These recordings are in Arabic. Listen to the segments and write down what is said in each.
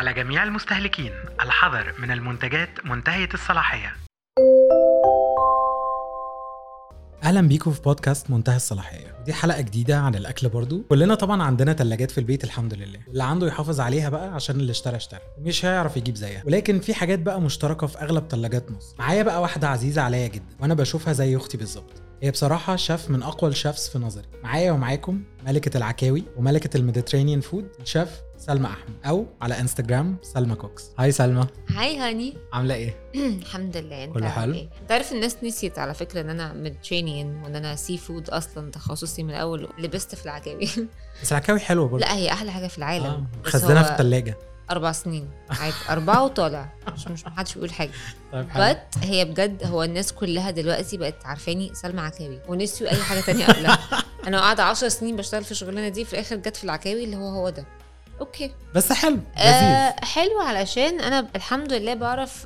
على جميع المستهلكين الحذر من المنتجات منتهية الصلاحية. اهلا بيكم في بودكاست منتهى الصلاحيه. دي حلقه جديده عن الاكل. برضو كلنا طبعا عندنا ثلاجات في البيت الحمد لله، اللي عنده يحافظ عليها بقى عشان اللي اشترى مش هيعرف يجيب زيها. ولكن في حاجات بقى مشتركه في اغلب ثلاجات مصر. معايا بقى واحده عزيزه عليا جدا وانا بشوفها زي اختي بالظبط. هي بصراحه شيف من اقوى الشيفs في نظري. معايا ومعاكم ملكه العكاوي وملكه الميديترينيان فود، الشيف سلمى احمد، او على انستجرام سلمى كوكس. هاي سلمى. هاي هاني. عامله ايه؟ الحمد لله. انت كله حلو؟ ايه؟ انت عارف الناس نسيت على فكره ان انا ميديترينيان وان انا سي فود اصلا تخصصي من الاول. لبست في العكاوي. بس العكاوي حلوه برضو. لا هي احلى حاجه في العالم. خزنها في الثلاجه 4 سنين عادي. 4 وطالع مش محدش بيقول حاجه. طيب بس هي بجد هو الناس كلها دلوقتي بقت عارفاني سلمى عكاوي ونسيوا اي حاجه تانية قبلها. انا قاعده 10 سنين بشتغل في الشغلانه دي، في الاخر جت في العكاوي اللي هو ده. اوكي بس حلو لذيذ. حلو علشان انا الحمد لله بعرف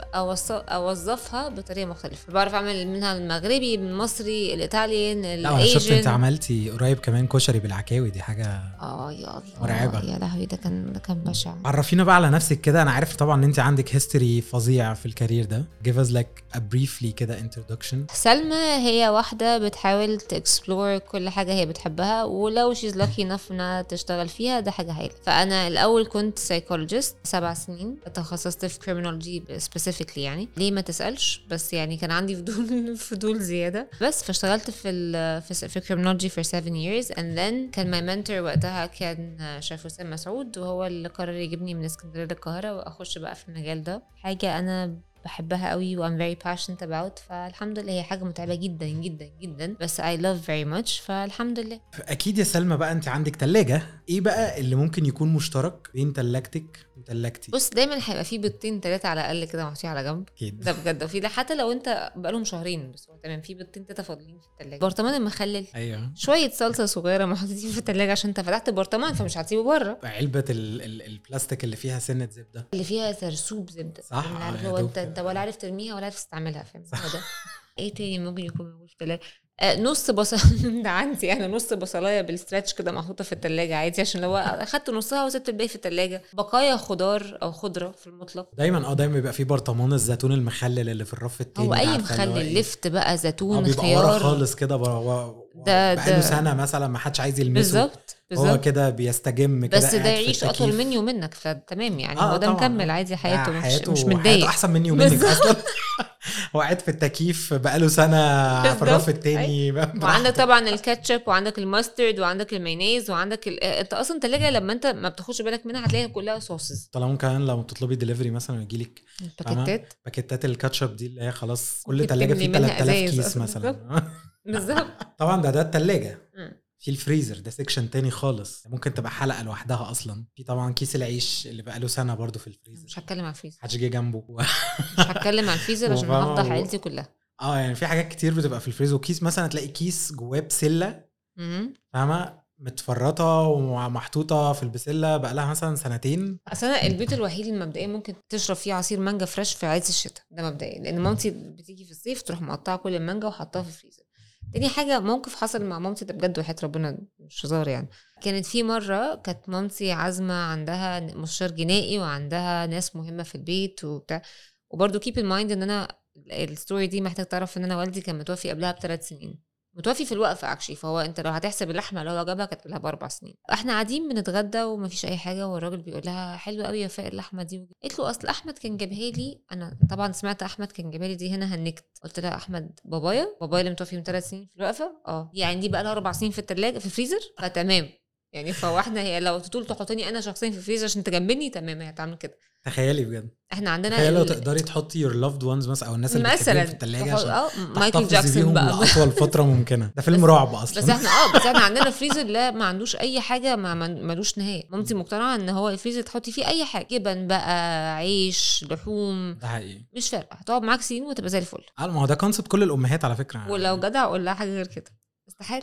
اوظفها بطريقه مختلفه. بعرف اعمل منها المغربي، المصري، الايطاليان، لا انا شفت انت عملتي قريب كمان كشري بالعكاوي، دي حاجه يا الله مرعبه. يا لهوي ده كان بشع. عرفينا بقى على نفسك كده. انا عارف طبعا ان انت عندك هيستوري فظيع في الكارير ده. give us like a briefly كده introduction. سلمى هي واحده بتحاول تكسبلور كل حاجه هي بتحبها، ولو she's lucky enough انها تشتغل فيها ده حاجه هايله. فانا الأول كنت سايكولوجيست 7 سنين، تخصصت في criminology specifically. يعني ليه ما تسألش، بس يعني كان عندي فضول زيادة. بس فاشتغلت في criminology for 7 years and then كان my mentor وقتها كان شيف وسام مسعود، وهو اللي قرر يجيبني من اسكندرية للقاهرة وأخش بقى في المجال ده. حاجة أنا بحبها قوي و I'm very passionate about. فالحمد لله هي حاجة متعبة جدا جدا جدا، بس I love very much. فالحمد لله. أكيد يا سلمى بقى أنت عندك تلاجة. إيه بقى اللي ممكن يكون مشترك بين تلاجتك وتلاجتي؟ بص دايما هيبقى فيه بيضتين 3 على الأقل كده محطوطين على جنب. أكيد. ده بجد. وفي ده حتى لو انت بقالهم شهرين بس هو تمام، في بيضتين 3 فاضلين في التلاجة. برطمان المخلل، أيوه، شوية صلصة صغيرة محطوطين في التلاجة عشان انت فتحت برطمان فمش هتسيبه بره. علبة البلاستيك اللي فيها سنة زبدة، اللي فيها سرسوب زبدة. صح. هو انت ولا عارف ترميها ولا عارف تستعملها، فاهم ده؟ ايه تاني ممكن يكون موجود في التلاجة؟ نص بصل. ده عندي انا نص بصلايه بالستراتش كده محطوطه في التلاجة عادي، عشان لو اخدت نصها وسبت الباقي في التلاجة. بقايا خضار او خضره في المطلق دايما دايما يبقى في برطمان الزيتون المخلل اللي في الرف التاني. هو اي مخلل لفت بقى، زيتون، خيار خالص كده ده بقاله سنه مثلا ما حدش عايز يلمسه. بالظبط. هو كده بيستجم كده، بس ده يعيش اطول مني ومنك فتمام يعني. هو ده مكمل عادي حياته، مش متضايق. حياته احسن مني ومنك اصلا. هو قاعد في التكييف بقاله سنه في الرف التاني. وعندك طبعا الكاتشب وعندك الماسترد وعندك المايونيز وعندك انت اصلا تلاجة لما انت ما بتاخدش بالك منها هتلاقيها كلها صوصز. طالما ممكن لو بتطلبي دليفري مثلا يجيلك باكيتات الكاتشب دي اللي هي خلاص كل تلاجة فيه 3000 كيس مثلا. بالظبط. طبعا ده التلاجة. في الفريزر ده سيكشن تاني خالص، ممكن تبقى حلقة لوحدها أصلا. في طبعا كيس العيش اللي بقاله سنة برضو في الفريزر. مش هتكلم عن الفريزر، محدش جه جنبه. مش هتكلم عن الفريزر عشان هفضح عيلتي كلها. يعني في حاجات كتير بتبقى في الفريزر. وكيس مثلا تلاقي كيس جواه بسلة، فاهمة، متفرطة ومحطوطة في البسلة بقالها مثلا 2 سنين. أصلا البيت الوحيد المبدئيا ممكن تشرب فيه عصير مانجا فريش في عز الشتاء ده مبدئيا، لأن مامتي بتيجي في الصيف تروح مقطعة كل المانجا وحطها في الفريزر. تاني حاجة موقف حصل مع مامتي ده بجد وحياة ربنا مش هزار يعني. كانت في مرة كانت مامتي عازمة عندها مستشار جنائي وعندها ناس مهمة في البيت وبتاع. وبرضو keep in mind ان انا الستوري دي محتاج تعرف ان انا والدي كان متوفي قبلها ب3 سنين، متوفي في الوقفة اكشلي. فهو انت لو هتحسب اللحمة لو جابها كانت قبلها ب4 سنين. احنا قاعدين بنتغدى ومفيش اي حاجة، والراجل بيقول لها حلوة قوي يا وفاء اللحمة دي. قلت له اصل احمد كان جابها لي. انا طبعا سمعت احمد كان جابها لي دي هنا هنكت. قلت لها احمد بابايا اللي متوفي من 3 سنين في الوقفة. يعني دي بقى لها 4 سنين في الثلاجة في الفريزر فتمام يعني. فواحنا هي لو تطول تحطني انا شخصيا في الفريزر عشان تجنبني تمام هي هتعمل كده. تخيلي بجد. احنا عندنا تخيلي لو تقدري تحطي your loved ones مثلا او الناس اللي بتحبيهم في الثلاجه عشان مايكل جاكسون بقى اطول فتره ممكنه. ده فيلم رعب اصلا. بس احنا عندنا فريزر لا ما عندوش اي حاجه، ملوش نهايه. مامتي مقتنعه ان هو الفريزر تحطي فيه اي حاجه، جبن بقى، عيش، لحوم، ده حقيقي مش فارقه، هتقعد معاك سنين وتبقى زي الفل. ما هو ده كونسبت كل الامهات على فكره. ولو جدع اقول لها حاجه غير كده استحاله.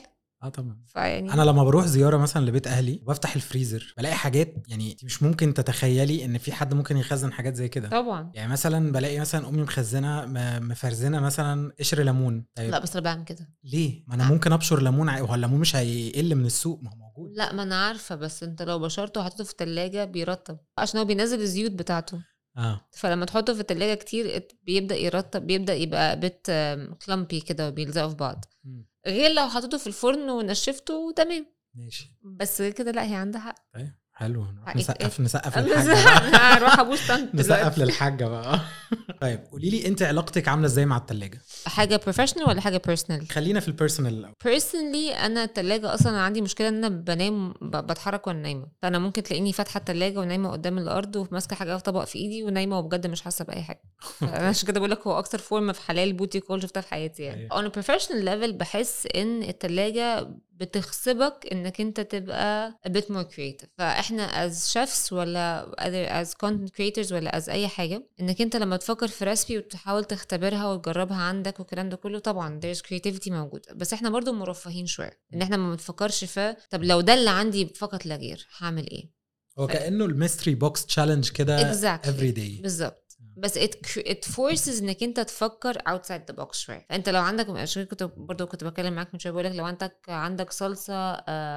طبعا. فيعني انا لما بروح زياره مثلا لبيت اهلي وبفتح الفريزر بلاقي حاجات يعني انت مش ممكن تتخيلي ان في حد ممكن يخزن حاجات زي كده. طبعا. يعني مثلا بلاقي مثلا امي مخزنه مفرزنه مثلا قشر ليمون. طيب لا بس انا بعمل كده. ليه؟ ما انا ممكن ابشر ليمون وهو الليمون مش هيقل من السوق، ما هو موجود. لا ما انا عارفه، بس انت لو بشرته وحطيته في الثلاجه بيرطب عشان هو بينزل الزيوت بتاعته. فلما تحطه في الثلاجه كتير بيبدا يرطب، بيبدا يبقى بيت كلامبي كده وبيلزقوا في بعض. غير لو حطيته في الفرن ونشفته تمام ماشي. بس كده لا هي عندها حق. طيب حلو، نروح نسقف نسقف للحاجه بقى. نروح ابوس طنط نسقف للحاجه بقى. طيب قولي لي انت علاقتك عامله ازاي مع الثلاجه؟ حاجه بروفيشنال ولا حاجه بيرسونال؟ خلينا في البيرسونال الاول. بيرسونالي انا الثلاجه اصلا عندي مشكله ان انا بنام بتحرك وانا نايمه، فانا ممكن تلاقيني فاتحه الثلاجه ونايمه قدام الارض وماسكه حاجه في طبق في ايدي ونايمه وبجد مش حاسه باي حاجه. انا عشان كده بقول لك هو اكتر فورم في حلال بوتي كول شفتها في حياتي يعني. انا بروفيشنال ليفل بحس ان الثلاجه بتخصبك انك انت تبقى a bit more creative. فاحنا as chefs ولا as content creators ولا as اي حاجه، انك انت لما تفكر في ريسبي وتحاول تختبرها وتجربها عندك والكلام ده كله طبعا there's creativity موجوده، بس احنا برضو مرفهين شويه ان احنا ما بنفكرش في طب لو ده اللي عندي فقط لا غير هعمل ايه. هو كانه الميستري بوكس تشالنج كده every day بالظبط. بس it forces انك انت تفكر outside the box شويه. فانت لو عندك، عشان كنت بتكلم معاك من شويه بقول لك لو عندك صلصه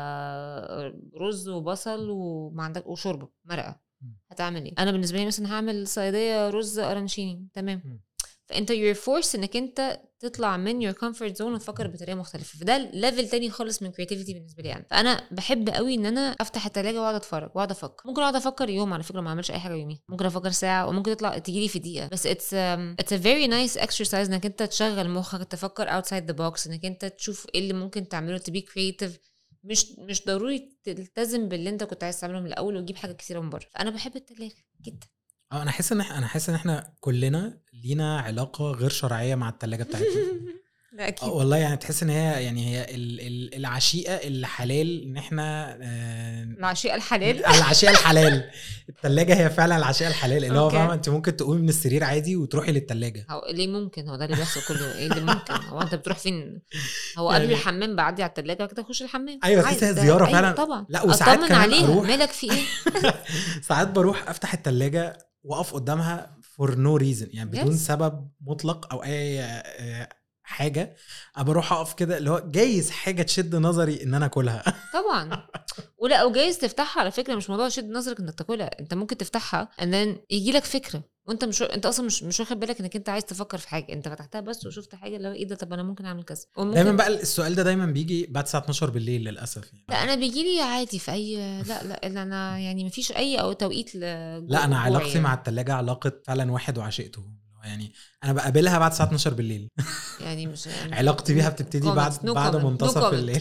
رز وبصل وما عندك وشوربه مرقه هتعمل ايه؟ انا بالنسبه لي مثلا هعمل صياديه رز ارانشيني تمام. فانت you're forced انك انت تطلع من your comfort zone وتفكر بطريقه مختلفه، فده ليفل تاني خالص من creativity بالنسبه لي. فانا بحب قوي ان انا افتح الثلاجه واقعد اتفرج واقعد افكر. ممكن اقعد افكر يوم على فكره ما اعملش اي حاجه يومي، ممكن افكر ساعه وممكن تيجي لي في دقيقه. بس it's a very nice exercise انك انت تشغل مخك تفكر outside the box، انك انت تشوف ايه اللي ممكن تعمله to be creative. مش ضروري تلتزم باللي انت كنت عايز تعمله من الاول وتجيب حاجه كتيره من بره. فانا بحب الثلاجه جدا. انا حاسس ان احنا كلنا لينا علاقه غير شرعيه مع الثلاجه بتاعتنا. لا اكيد والله يعني تحس ان هي العشيقه الحلال ان احنا العشيقه الحلال. العشيقه الحلال. الثلاجه هي فعلا العشيقه الحلال اللي هو فاهم انت ممكن تقومي من السرير عادي وتروحي للثلاجه. ليه ممكن؟ هو ده اللي بيحصل كله. ايه اللي ممكن؟ هو انت بتروح فين؟ هو قبل الحمام بعدي على الثلاجه كده اخش الحمام. ايوه تحس زياره فعلا. طبعا. لا وساعات كمان اروح مالك في ايه. ساعات بروح افتح الثلاجه واقف قدامها for no reason يعني بدون سبب مطلق او اي حاجه. بروح اقف كده اللي هو جايز حاجه تشد نظري ان انا اكلها. طبعا. ولا او جايز تفتحها على فكره مش موضوع شد نظرك انك تاكلها، انت ممكن تفتحها and then يجي لك فكره وانت انت اصلا مش واخد بالك انك انت عايز تفكر في حاجه، انت فتحتها بس وشفت حاجه اللي هو ايه ده طب انا ممكن اعمل كذا. دايما بقى السؤال ده دايما بيجي بعد الساعه 12 بالليل للاسف يعني. لا انا بيجي لي عادي في اي لا انا يعني مفيش اي او توقيت لا انا علاقتي يعني. مع الثلاجه علاقه فعلا واحد وعشقته يعني. انا بقابلها بعد الساعه 12 بالليل. يعني مش يعني علاقتي بيها بتبتدي بعد منتصف الليل.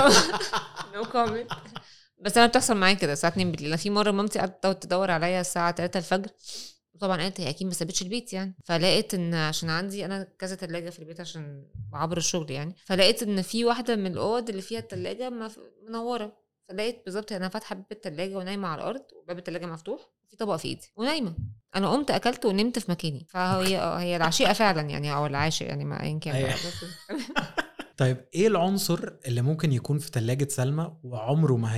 نو كومنت. بس انا بتحصل معايا كده الساعه 2 بالليل. في مره مامتي قعدت تدور عليا الساعه 3 الفجر، وطبعا قالت هي اكيد ما سابتش البيت يعني. فلقيت ان عشان عندي انا كذا ثلاجه في البيت عشان بعبر الشغل يعني، فلقيت ان في واحده من الاوض اللي فيها الثلاجه منوره، فلقيت بالظبط انا فاتحه باب الثلاجه ونايمه على الارض وباب الثلاجه مفتوح وفي طبق في ايدي ونايمه. انا قمت اكلت ونمت في مكاني. فهي العشيقه فعلا يعني او العاشق يعني ما ايا كان. طيب ايه العنصر اللي ممكن يكون في ثلاجه سلمى وعمره ما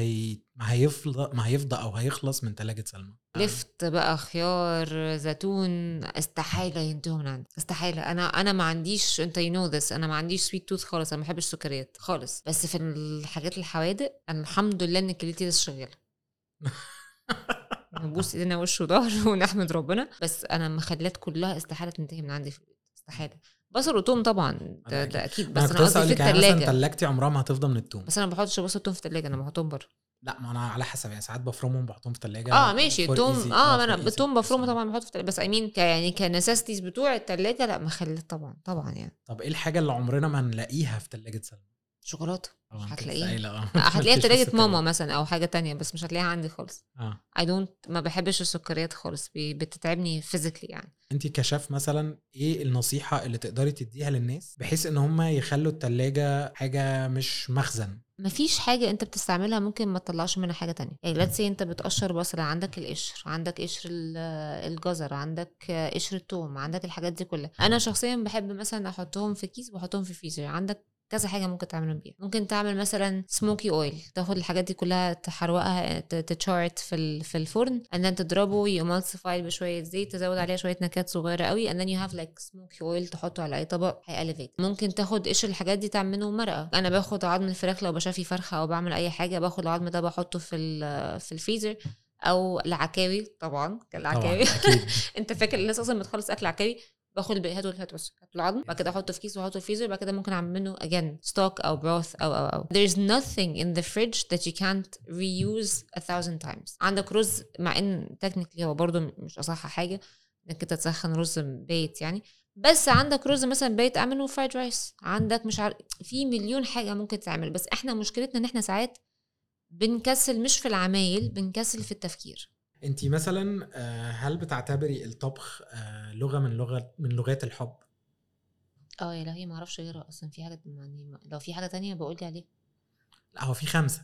هيفضى او هيخلص من ثلاجه سلمى؟ لفت بقى، خيار، زيتون، استحاله ينتهوا من عندي، استحاله. انا ما عنديش انت انا ما عنديش سويت توث خالص، انا ما بحبش السكريات خالص. بس في الحاجات الحوادق انا الحمد لله ان كليتي لسه شغاله. نبوس ايدينا وش وظهر ونحمد ربنا. بس انا المخلات كلها استحاله تنتهي من عندي في البيت، استحاله. بصل وتوم طبعا ده اكيد. بس انا قصدي في الثلاجه مثلا ثلاجتي عمرها ما هتفضى من التوم. بس انا ما بحطش بصل وتوم في الثلاجه، انا بحطهم بره. لا ما انا على حسب يعني ساعات بفرمهم بحطهم في الثلاجه. ماشي التوم انا التوم بفرمه طبعا بحطه في الثلاجه. بس يعني كنساستيز بتوع الثلاجه لا مخلات طبعا يعني. طب ايه الحاجه اللي عمرنا ما نلاقيها في ثلاجه سلمى؟ شوكولاته. هتلاقيها هتلاقيها ثلاجه ماما مثلا او حاجه تانية، بس مش هتلاقيها عندي خالص. ما بحبش السكريات خالص، بتتعبني فيزيكلي يعني. انت كشاف مثلا ايه النصيحه اللي تقدري تديها للناس بحيث ان هم يخلوا الثلاجه حاجه مش مخزن؟ مفيش حاجة انت بتستعملها ممكن ما تطلعش منها حاجة تانية. يعني let's say انت بتقشر بصل، عندك القشر، عندك قشر الجزر، عندك قشر الثوم، عندك الحاجات دي كلها. انا شخصيا بحب مثلا احطهم في كيس وبحطهم في فريزر. عندك كذا حاجه ممكن تعملهم بيها. ممكن تعمل مثلا سموكي اويل، تاخد الحاجات دي كلها تحروقها تتشارت في الفرن and then تضربه يمالسيفاي بشويه زيت، تزود عليها شويه نكهات صغيره قوي and then you have like smoky oil تحطه على اي طبق هيأليفيت. ممكن تاخد قشر الحاجات دي تعمل منه مرقه. انا باخد عظم الفراخ لو بشافي فرخه او بعمل اي حاجه، باخد العظم ده بحطه في الفريزر، او العكاوي طبعا كالعكاوي انت فاكر الناس اصلا بتخلص اكل عكاوي، باخد البقيات والهات بس العظم بعد كده احطه في كيس واحطه في الفريزر، بعد كده ممكن اعمل منه again stock او broth او there's nothing in the fridge that you can't reuse 1000 times. عندك رز، مع ان technically هو برضو مش اصح حاجه انك انت تسخن رز بايت يعني، بس عندك رز مثلا بايت اعمله فرايد رايس، عندك مش عارف في مليون حاجه ممكن تعمل. بس احنا مشكلتنا ان احنا ساعات بنكسل، مش في العمايل، بنكسل في التفكير. انتي مثلا هل بتعتبري الطبخ لغه من لغات الحب؟ يا لهوي ما اعرفش غيرها اصلا. في حاجه يعني لو في حاجه تانية بقول لي عليها. لا هو في 5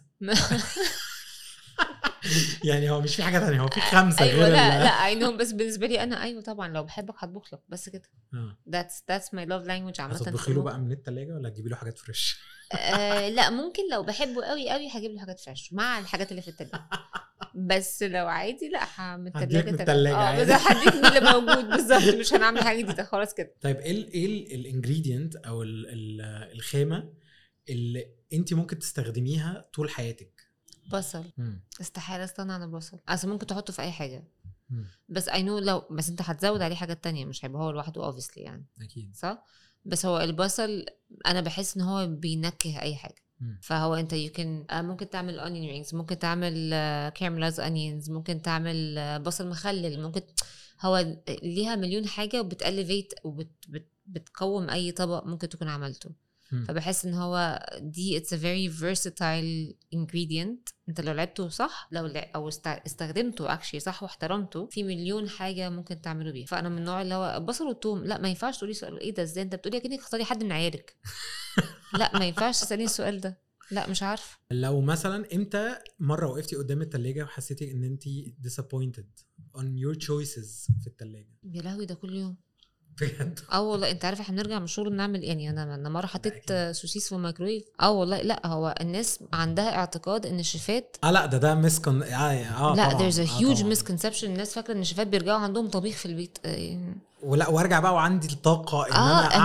يعني هو مش في حاجه تانية، هو في 5 أيوة غير لا اي نو، بس بالنسبه لي انا ايوه طبعا لو بحبك هطبخ لك بس كده. that's my love language عامه. هتطبخي له بقى من التلاجة ولا تجيبي له حاجات فريش؟ لا ممكن لو بحبه قوي قوي هجيب له حاجات فريش مع الحاجات اللي في التلاجة. بس لو عادي لا من التلاجة بس هديك من اللي موجود بالظبط، مش هنعمل حاجه جديده خلاص كده. طيب ايه الانجريدينت او الخامه اللي انت ممكن تستخدميها طول حياتك؟ بصل. استحاله استغنى عن البصل، اصل ممكن تحطه في اي حاجه. بس I know بس انت هتزود عليه حاجات تانية، مش هيبقى هو لوحده obviously يعني. اكيد صح. بس هو البصل انا بحس ان هو بينكه اي حاجه. فهو انت ممكن تعمل onion rings، ممكن تعمل caramelized onions، ممكن تعمل بصل مخلل، ممكن هو ليها مليون حاجه وبتأليفيت وبتقوم اي طبق ممكن تكون عملته. فبحس ان هو دي it's a very versatile ingredient. انت لو لعبته صح، او استخدمته actually صح واحترمته، في مليون حاجه ممكن تعمله بيها. فانا من النوع اللي هو البصل والثوم لا ما ينفعش تقولي سؤال ايه ده ازاي انت بتقولي كأنك اختاري حد من عيالك. لا ما ينفعش تسالني السؤال ده، لا مش عارف. لو مثلا امتى مره وقفتي قدام التلاجة وحسيتي ان انت disappointed on your choices في التلاجة؟ يا لهوي ده كل يوم بجد. والله انت عارف احنا بنرجع من الشغل بنعمل يعني انا مره حطيت سوسيس في الميكرويف. والله لا هو الناس عندها اعتقاد ان الشيفات لا ده مسكن لا طبعًا. there's a huge misconception. الناس فاكره ان الشيفات بيرجعوا عندهم طبيخ في البيت ولا وارجع بقى وعندي الطاقه ان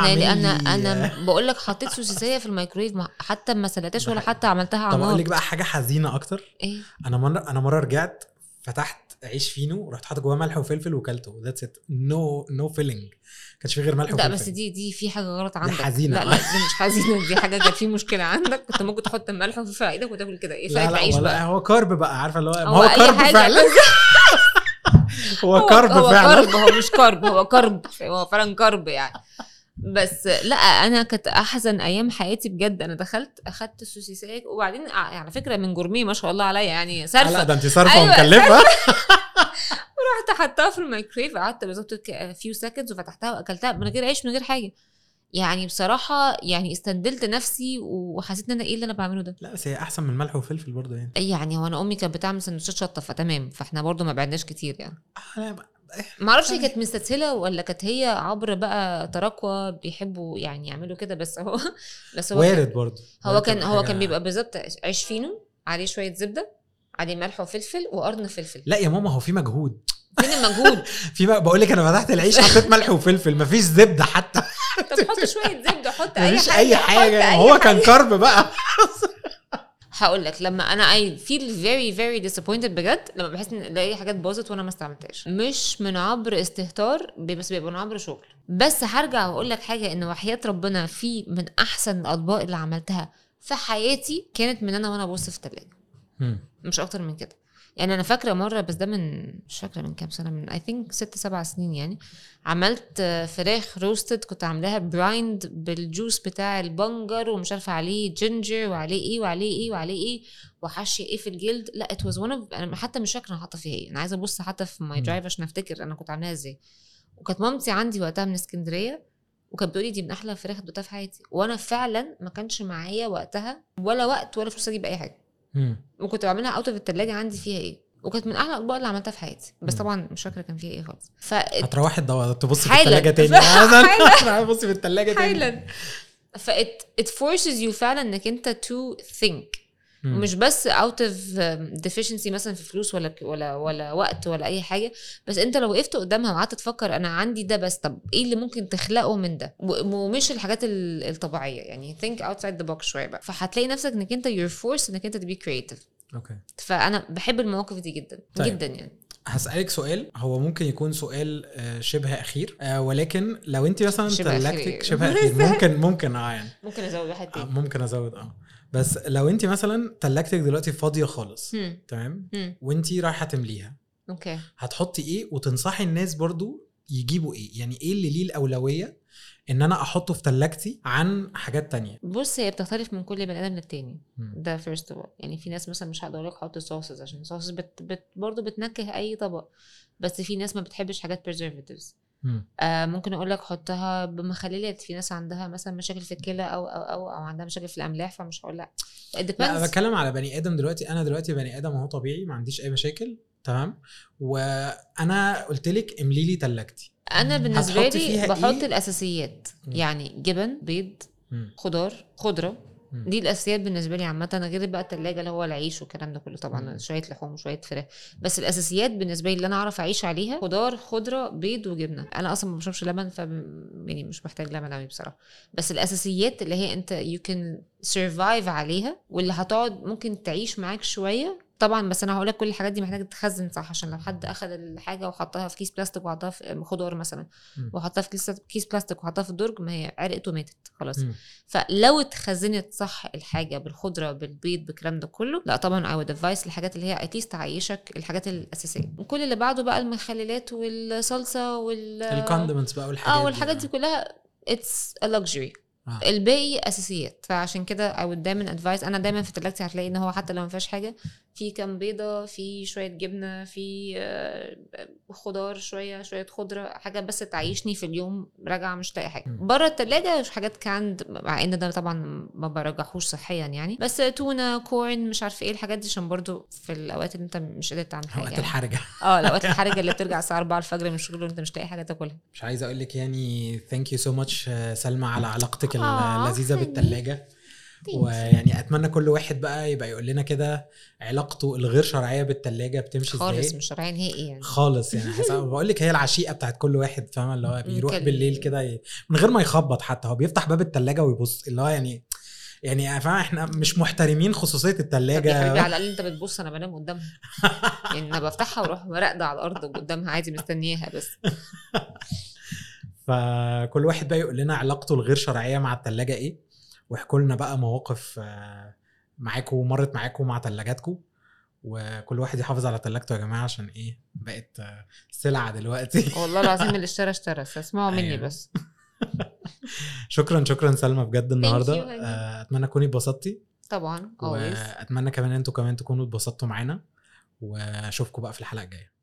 انا بقول لك حطيت سوسيسيه في الميكرويف حتى ما سلقتهاش ولا حتى عملتها على النار. طب اقول لك بقى حاجه حزينه اكتر. ايه؟ انا مره رجعت فتحت عيش فينو ورحت حاطط جواه ملح وفلفل وكلته. ذاتس ات. نو فيلينج، كانش في غير ملح وفلفل. لا بس دي في حاجه غلط عندك. حزينة. لا دي مش حزينه، دي حاجه كانت في مشكله عندك. كنت ممكن تحط ملح وفلفل على ايدك وتاكل كده. ايه فرق العيش بقى؟ هو كارب بقى، عارفه اللي هو كارب فعلا. هو كارب فعلا. هو مش كارب، هو كارب، هو فعلا كارب يعني. بس لا انا كنت احزن ايام حياتي بجد. انا دخلت اخدت السوسيسات وبعدين على فكره من جورميه ما شاء الله عليا يعني صرفه. لا ده انت صرفه ومكلفه. ورحت حطها في الميكرويف، قعدت بالظبط فيو سكندز وفتحتها واكلتها من غير عيش من غير حاجه. يعني بصراحه يعني استندلت نفسي وحسيت ان انا ايه اللي انا بعمله ده. لا بس هي احسن من ملح وفلفل برضه يعني هو انا امي كانت بتعمل سندوتشات شطه فتمام، فاحنا برضه ما بعدناش كتير يعني. ما اعرفش كانت مستسهله ولا كانت هي عبر بقى تراكوة بيحبوا يعني يعملوا كده. بس هو وارد برضه. هو كان بيبقى بالظبط عيش فينو عليه شويه زبده عليه ملح وفلفل وقرن فلفل. لا يا ماما هو في مجهود. فين المجهود؟ في بقى بقول لك انا فتحت العيش حطيت ملح وفلفل، مفيش زبده حتى. طب حط شويه زبده، حط اي حاجه هو كان كارب بقى. هقول لك لما انا I feel very very disappointed بجد لما بحس ان الاقي حاجات باظت وانا ما استعملتهاش، مش من عبر استهتار بس بيبقى من عبر شغل. بس هرجع واقول لك حاجه، ان وحياة ربنا في من احسن الاطباق اللي عملتها في حياتي كانت من انا وانا ببص في الثلاجه، مش اكتر من كده. يعني انا فاكره مره، بس ده مش فاكره من كام سنه، من I think 6-7 سنين يعني، عملت فراخ روستد كنت عاملاها برايند بالجوس بتاع البنجر ومش عارفه عليه جينجر وعليه ايه وعليه ايه وعليه ايه وحشي ايه في الجلد. لا it was one of انا حتى مش فاكره انا حاطه فيها ايه. انا عايزه ابص حتى في ماي درايف عشان افتكر انا كنت عاملاها ازاي. وكانت مامتي عندي وقتها من اسكندريه وكانت بتقولي دي من احلى فراخ دوتها في حياتي، وانا فعلا ما كانش معايا وقتها ولا وقت ولا فلوس اجيب اي حاجه، وكنت بعملها اوت في الثلاجه عندي فيها ايه، وكانت من احلى الاطباق اللي عملتها في حياتي. بس طبعا مش فاكره كان فيها ايه خالص. هتروحي تبصي في الثلاجه تاني. انا بصي في الثلاجه تاني. it forces you فعلا انك انت to think ومش بس out of deficiency مثلا في فلوس ولا وقت ولا اي حاجه، بس انت لو وقفت قدامها وقعدت تفكر انا عندي ده بس طب ايه اللي ممكن تخلقه من ده، ومش الحاجات الطبيعيه يعني think outside the box شويه بقى، فهتلاقي نفسك انك انت you're forced انك انت to be creative. اوكي. فانا بحب المواقف دي جدا. طيب. جدا يعني. هسألك سؤال، هو ممكن يكون سؤال شبه أخير، ولكن لو انت مثلا تلكتك شبه أخير ممكن يعني ممكن أزود واحد تاني. ممكن أزود بس لو انت مثلا تلكتك دلوقتي فاضية خالص تمام وانت رايحة تمليها، اوكي، هتحطي ايه وتنصحي الناس برضو يجيبوا ايه؟ يعني ايه اللي ليه الأولوية ان انا احطه في تلاجتي عن حاجات تانية؟ بص هي بتختلف من كل بني ادم للتاني. ده first of all يعني في ناس مثلا مش هقدر لك حط صوصز عشان الصوصز برضو بتنكه اي طبق، بس في ناس ما بتحبش حاجات preservatives. ممكن اقول لك حطها بمخللات، في ناس عندها مثلا مشاكل في الكلى او عندها مشاكل في الاملاح، فمش هقول لا. لا بتكلم على بني ادم دلوقتي، انا دلوقتي بني ادم اهو طبيعي ما عنديش اي مشاكل تمام، وانا قلت لك املي لي تلاجتي، انا بالنسبه لي بحط إيه؟ الاساسيات يعني جبن، بيض، خضره دي الاساسيات بالنسبه لي عامه، غير بقى التلاجة اللي هو العيش والكلام ده كله طبعا شويه لحوم وشويه فراخ، بس الاساسيات بالنسبه لي اللي انا اعرف اعيش عليها خضره بيض وجبنه. انا اصلا ما بشربش لبن يعني مش محتاج لبن قوي بصراحه، بس الاساسيات اللي هي انت you can survive عليها واللي هتقعد ممكن تعيش معاك شويه طبعا. بس انا هقول لك كل الحاجات دي محتاجه تتخزن صح، عشان لو حد اخذ الحاجه وحطها في كيس بلاستيك وحطها في خضار مثلا وحطها في كيس بلاستيك وحطها في الدرج، ما هي عرقت وماتت خلاص. فلو اتخزنت صح الحاجه بالخضره بالبيض بالكلام ده كله، لا طبعا I would advise الحاجات اللي هي اتليست تعيشك الحاجات الاساسيه. وكل اللي بعده بقى المخللات والصلصه الكوندمنتس بقى والحاجات دي كلها it's a luxury. الباقي اساسيات. فعشان كده I would دايما ادفايس، انا دايما في تلاجتي هتلاقي ان هو حتى لو ما فيهاش حاجه، في كام بيضه، في شويه جبنه، في خضار، شويه خضره، حاجه بس تعيشني في اليوم راجعه مش لاقي حاجه. بره التلاجة حاجات كاند، مع ان ده طبعا ما برجحوش صحيا يعني، بس تونه، كورن، مش عارفه ايه الحاجات دي، عشان برضو في الاوقات اللي انت مش قادر تعمل حاجه، اوقات الحرجه الاوقات الحرجه اللي بترجع الساعه 4 الفجر من الشغل وانت مش لاقي حاجه تاكلها. مش عايز اقول لك يعني ثانك يو سو ماتش سلمى على علاقتك اللذيذه بالتلاجة. ويعني اتمنى كل واحد بقى يبقى يقول لنا كده علاقته الغير شرعيه بالتلاجة بتمشي ازاي. خالص مش شرعيه نهائي يعني خالص يعني بقول لك هي العشيقه بتاعت كل واحد، فاهمه؟ اللي هو بيروح بالليل كده من غير ما يخبط، حتى هو بيفتح باب التلاجة ويبص، اللي هو يعني فاهم احنا مش محترمين خصوصية التلاجة. يا حبيبي على الأقل انت بتبص، انا بنام قدامها يعني انا بفتحها واروح راقده على الارض قدامها عادي مستنياها بس. فكل واحد بقى يقول لنا علاقته الغير شرعية مع التلاجة ايه، واحكوا لنا بقى مواقف معاكم مرت معاكم مع تلاجاتكم، وكل واحد يحافظ على تلاجته يا جماعة، عشان ايه بقت سلعة دلوقتي. والله العظيم اللي اشترى اسمعوا مني بس. شكرا سلمى بجد النهارده. اتمنى تكوني اتبسطتي طبعا واتمنى كمان انتوا كمان تكونوا اتبسطتوا معانا، واشوفكم بقى في الحلقه الجايه.